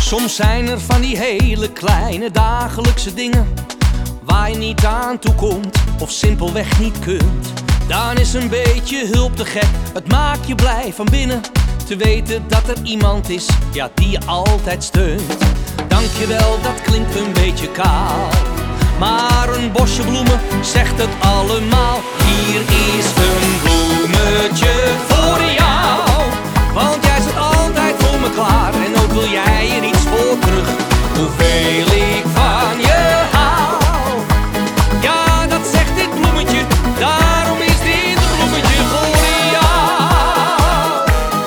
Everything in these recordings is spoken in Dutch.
Soms zijn er van die hele kleine dagelijkse dingen waar je niet aan toe komt of simpelweg niet kunt. Dan is een beetje hulp te gek, het maakt je blij van binnen te weten dat er iemand is, ja, die je altijd steunt. Dankjewel, dat klinkt een beetje kaal, maar een bosje bloemen zegt het allemaal. Hier is een bloemetje voor jou, want jij zit altijd voor me klaar en ook wil jij er iets voor terug. Hoeveel ik van je hou, ja, dat zegt dit bloemetje, daarom is dit een bloemetje voor jou.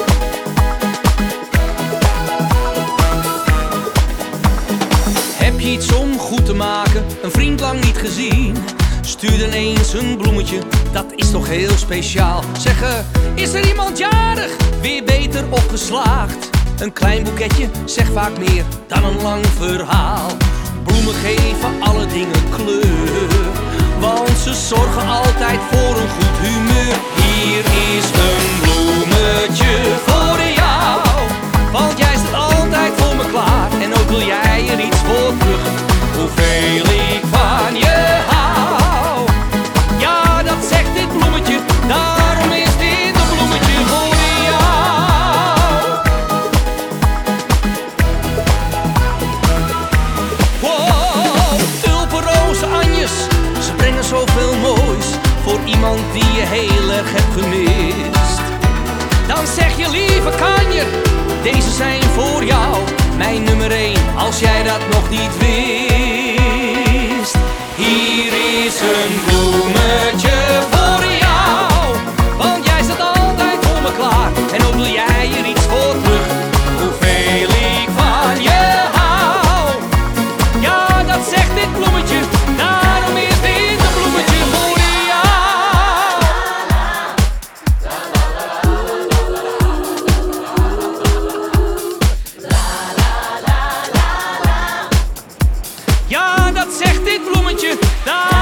Heb je iets om goed te maken, een vriend lang niet gezien? Stuur dan eens een bloemetje, dat is toch heel speciaal. Zeggen, is er iemand jarig, weer beter opgeslaagd? Een klein boeketje zegt vaak meer dan een lang verhaal. Bloemen geven alle dingen kleur, want ze zorgen altijd voor een goed humeur. Hier is een bloemetje voor jou, want jij staat altijd voor me klaar en ook wil jij er iets voor terug. Hoeveel ik van je hou, ja, dat zegt dit bloemetje, daarom is dit een bloemetje voor jou. Wow, tulpen, rozen, anjes, ze brengen zoveel moois voor iemand die je heel erg hebt gemist. Dan zeg je, lieve kanjer, deze zijn voor jou, mijn nummer 1, als jij dat nog niet wist. Hier is een bloemetje voor jou, want jij staat altijd voor me klaar en ook wil jij er iets voor terug. Hoeveel ik van je hou, ja, dat zegt dit bloemetje, daarom is dit een bloemetje voor jou. Ja, dat zegt dit bloemetje,